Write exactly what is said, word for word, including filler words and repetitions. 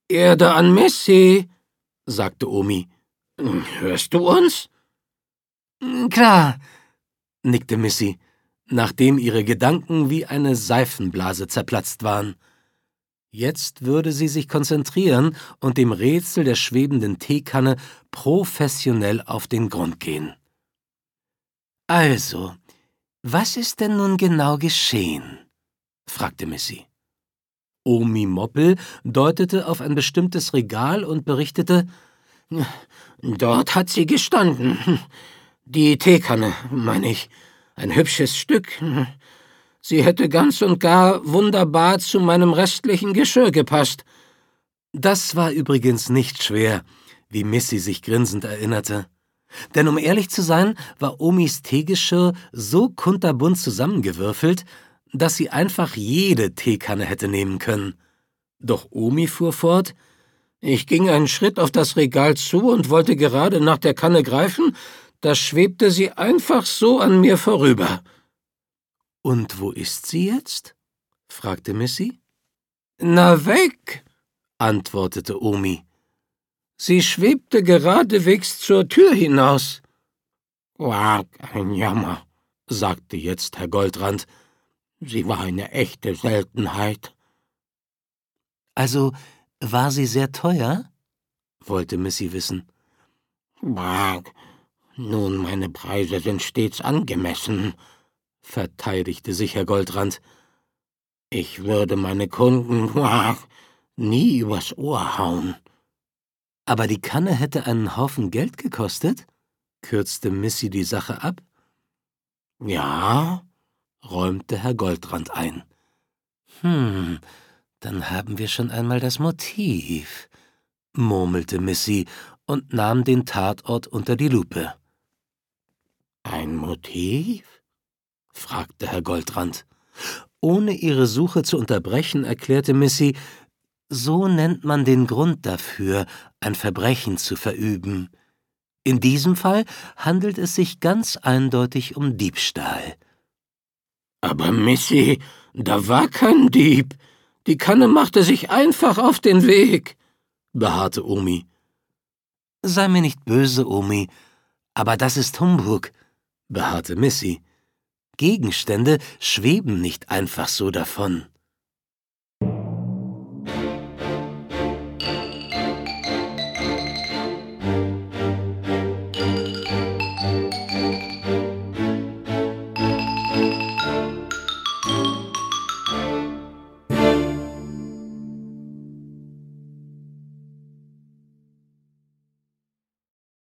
Erde an Missy, sagte Omi. Hörst du uns? Klar, nickte Missy, nachdem ihre Gedanken wie eine Seifenblase zerplatzt waren. Jetzt würde sie sich konzentrieren und dem Rätsel der schwebenden Teekanne professionell auf den Grund gehen. Also, was ist denn nun genau geschehen? Fragte Missy. Omi Moppel deutete auf ein bestimmtes Regal und berichtete, »Dort hat sie gestanden. Die Teekanne, meine ich. Ein hübsches Stück. Sie hätte ganz und gar wunderbar zu meinem restlichen Geschirr gepasst.« Das war übrigens nicht schwer, wie Missy sich grinsend erinnerte. Denn um ehrlich zu sein, war Omis Teegeschirr so kunterbunt zusammengewürfelt, dass sie einfach jede Teekanne hätte nehmen können. Doch Omi fuhr fort, »Ich ging einen Schritt auf das Regal zu und wollte gerade nach der Kanne greifen, da schwebte sie einfach so an mir vorüber.« »Und wo ist sie jetzt?« fragte Missy. »Na weg«, antwortete Omi. »Sie schwebte geradewegs zur Tür hinaus.« »Quak, ein Jammer«, sagte jetzt Herr Goldrand. »Sie war eine echte Seltenheit.« »Also war sie sehr teuer?« wollte Missy wissen. »Quak, nun, meine Preise sind stets angemessen«, verteidigte sich Herr Goldrand. »Ich würde meine Kunden quak, nie übers Ohr hauen.« »Aber die Kanne hätte einen Haufen Geld gekostet?« kürzte Missy die Sache ab. »Ja«, räumte Herr Goldrand ein. »Hm, dann haben wir schon einmal das Motiv«, murmelte Missy und nahm den Tatort unter die Lupe. »Ein Motiv?« fragte Herr Goldrand. Ohne ihre Suche zu unterbrechen, erklärte Missy, so nennt man den Grund dafür, ein Verbrechen zu verüben. In diesem Fall handelt es sich ganz eindeutig um Diebstahl. »Aber Missy, da war kein Dieb. Die Kanne machte sich einfach auf den Weg«, beharrte Omi. »Sei mir nicht böse, Omi, aber das ist Humbug«, beharrte Missy. »Gegenstände schweben nicht einfach so davon.«